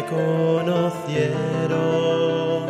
conocieron,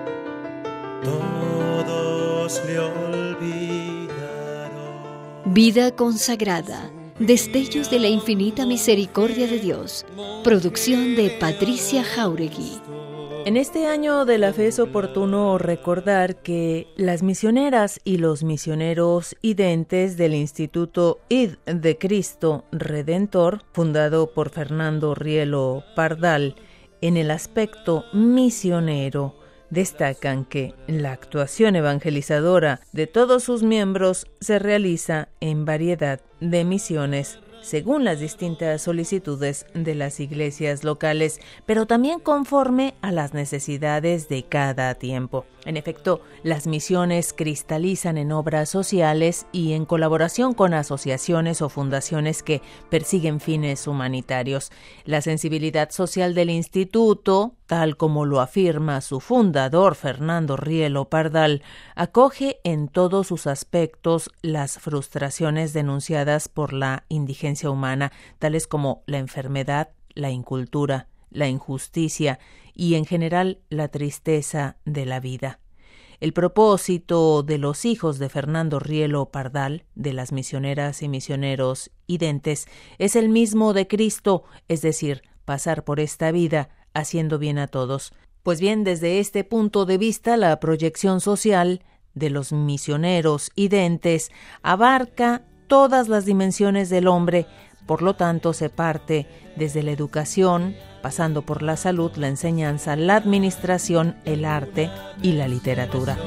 todos le olvidaron. Vida consagrada. Destellos de la infinita misericordia de Dios. Producción de Patricia Jáuregui. En este año de la fe es oportuno recordar que las misioneras y los misioneros identes del Instituto Id de Cristo Redentor, fundado por Fernando Rielo Pardal, en el aspecto misionero, destacan que la actuación evangelizadora de todos sus miembros se realiza en variedad de misiones, según las distintas solicitudes de las iglesias locales, pero también conforme a las necesidades de cada tiempo. En efecto, las misiones cristalizan en obras sociales y en colaboración con asociaciones o fundaciones que persiguen fines humanitarios. La sensibilidad social del instituto, tal como lo afirma su fundador Fernando Rielo Pardal, acoge en todos sus aspectos las frustraciones denunciadas por la indigencia humana, tales como la enfermedad, la incultura, la injusticia y en general la tristeza de la vida. El propósito de los hijos de Fernando Rielo Pardal, de las misioneras y misioneros identes, es el mismo de Cristo, es decir, pasar por esta vida haciendo bien a todos. Pues bien, desde este punto de vista, la proyección social de los misioneros identes abarca todas las dimensiones del hombre. Por lo tanto, se parte desde la educación, pasando por la salud, la enseñanza, la administración, el arte y la literatura.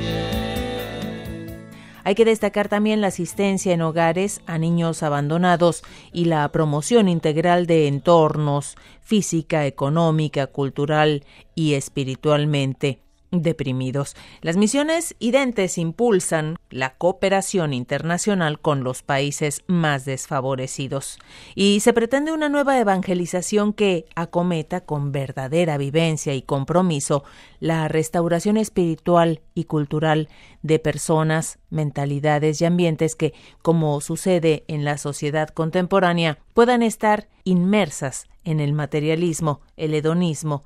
Hay que destacar también la asistencia en hogares a niños abandonados y la promoción integral de entornos física, económica, cultural y espiritualmente deprimidos. Las misiones identes impulsan la cooperación internacional con los países más desfavorecidos y se pretende una nueva evangelización que acometa con verdadera vivencia y compromiso la restauración espiritual y cultural de personas, mentalidades y ambientes que, como sucede en la sociedad contemporánea, puedan estar inmersas en el materialismo, el hedonismo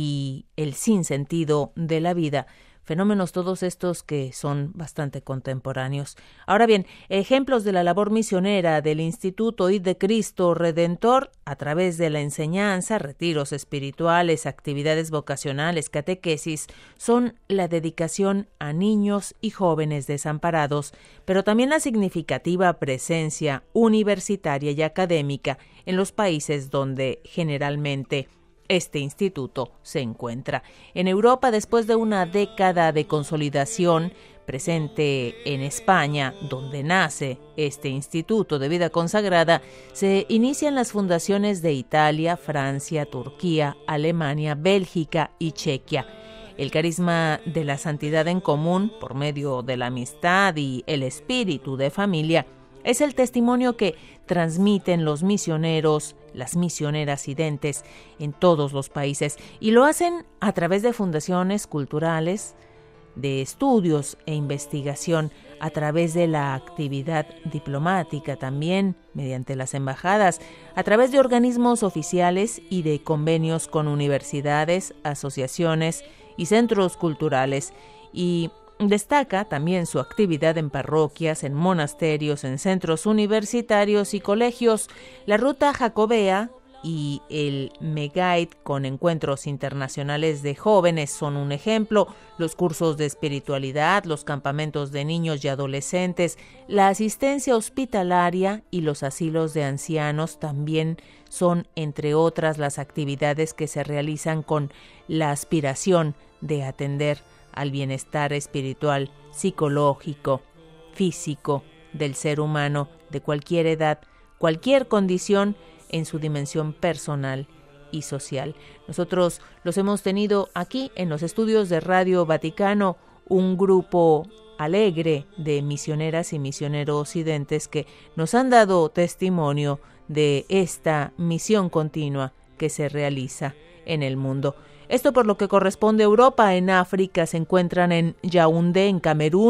y el sinsentido de la vida, fenómenos todos estos que son bastante contemporáneos. Ahora bien, ejemplos de la labor misionera del Instituto Id de Cristo Redentor a través de la enseñanza, retiros espirituales, actividades vocacionales, catequesis, son la dedicación a niños y jóvenes desamparados, pero también la significativa presencia universitaria y académica en los países donde generalmente este instituto se encuentra. En Europa, después de una década de consolidación, presente en España, donde nace este Instituto de Vida Consagrada, se inician las fundaciones de Italia, Francia, Turquía, Alemania, Bélgica y Chequia. El carisma de la santidad en común, por medio de la amistad y el espíritu de familia, es el testimonio que transmiten los misioneros, las misioneras identes en todos los países, y lo hacen a través de fundaciones culturales, de estudios e investigación, a través de la actividad diplomática también, mediante las embajadas, a través de organismos oficiales y de convenios con universidades, asociaciones y centros culturales, y destaca también su actividad en parroquias, en monasterios, en centros universitarios y colegios. La ruta jacobea y el Megaid con encuentros internacionales de jóvenes son un ejemplo, los cursos de espiritualidad, los campamentos de niños y adolescentes, la asistencia hospitalaria y los asilos de ancianos también son, entre otras, las actividades que se realizan con la aspiración de atender al bienestar espiritual, psicológico, físico del ser humano de cualquier edad, cualquier condición en su dimensión personal y social. Nosotros los hemos tenido aquí en los estudios de Radio Vaticano, un grupo alegre de misioneras y misioneros identes que nos han dado testimonio de esta misión continua que se realiza en el mundo. Esto por lo que corresponde a Europa. En África se encuentran en Yaoundé, en Camerún,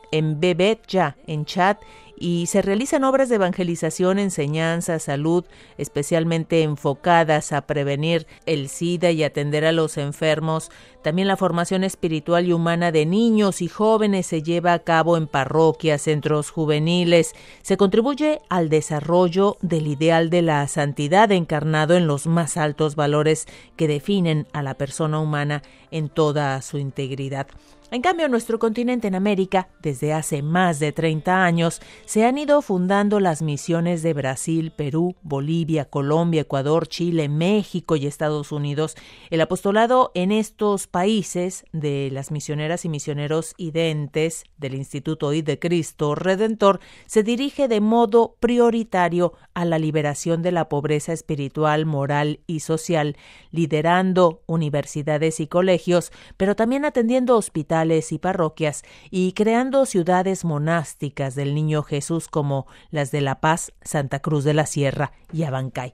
en Bebetya, en Chad, y se realizan obras de evangelización, enseñanza, salud, especialmente enfocadas a prevenir el SIDA y atender a los enfermos. También la formación espiritual y humana de niños y jóvenes se lleva a cabo en parroquias, centros juveniles. Se contribuye al desarrollo del ideal de la santidad encarnado en los más altos valores que definen a la persona humana en toda su integridad. En cambio, en nuestro continente, en América, desde hace más de 30 años, se han ido fundando las misiones de Brasil, Perú, Bolivia, Colombia, Ecuador, Chile, México y Estados Unidos. El apostolado en estos países de las misioneras y misioneros identes del Instituto I de Cristo Redentor se dirige de modo prioritario a la liberación de la pobreza espiritual, moral y social, liderando universidades y colegios, pero también atendiendo hospitales y parroquias y creando ciudades monásticas del Niño Jesús como las de La Paz, Santa Cruz de la Sierra y Abancay.